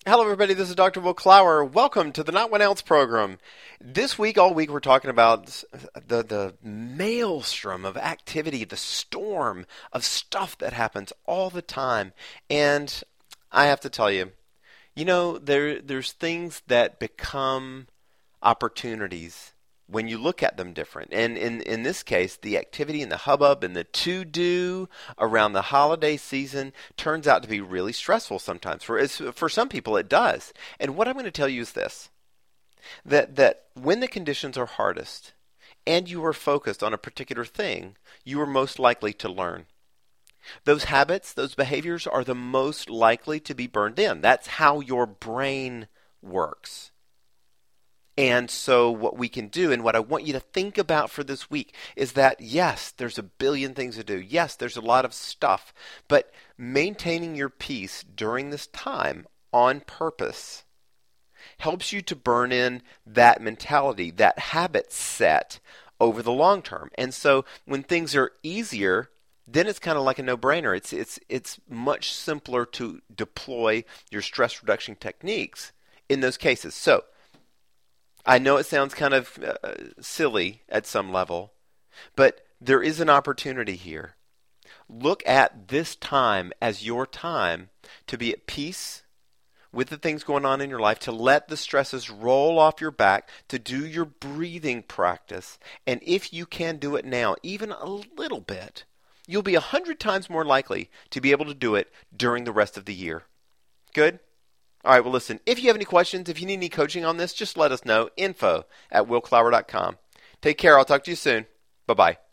Hello, everybody. This is Dr. Will Clower. Welcome to the Not One Ounce program. This week, all week, we're talking about the maelstrom of activity, the storm of stuff that happens all the time. And I have to tell you, there's things that become opportunities when you look at them different. And in this case, the activity and the hubbub and the to-do around the holiday season turns out to be really stressful sometimes. For some people, it does. And what I'm going to tell you is this, that when the conditions are hardest and you are focused on a particular thing, you are most likely to learn. Those habits, those behaviors are the most likely to be burned in. That's how your brain works. And so what we can do, and what I want you to think about for this week, is that yes, there's a billion things to do. Yes, there's a lot of stuff. But maintaining your peace during this time on purpose helps you to burn in that mentality, that habit set over the long term. And so when things are easier, then it's kind of like a no-brainer. It's much simpler to deploy your stress reduction techniques in those cases. So I know it sounds kind of silly at some level, but there is an opportunity here. Look at this time as your time to be at peace with the things going on in your life, to let the stresses roll off your back, to do your breathing practice. And if you can do it now, even a little bit, you'll be 100 times more likely to be able to do it during the rest of the year. Good? All right, well, listen, if you have any questions, if you need any coaching on this, just let us know. info@willclower.com. Take care. I'll talk to you soon. Bye-bye.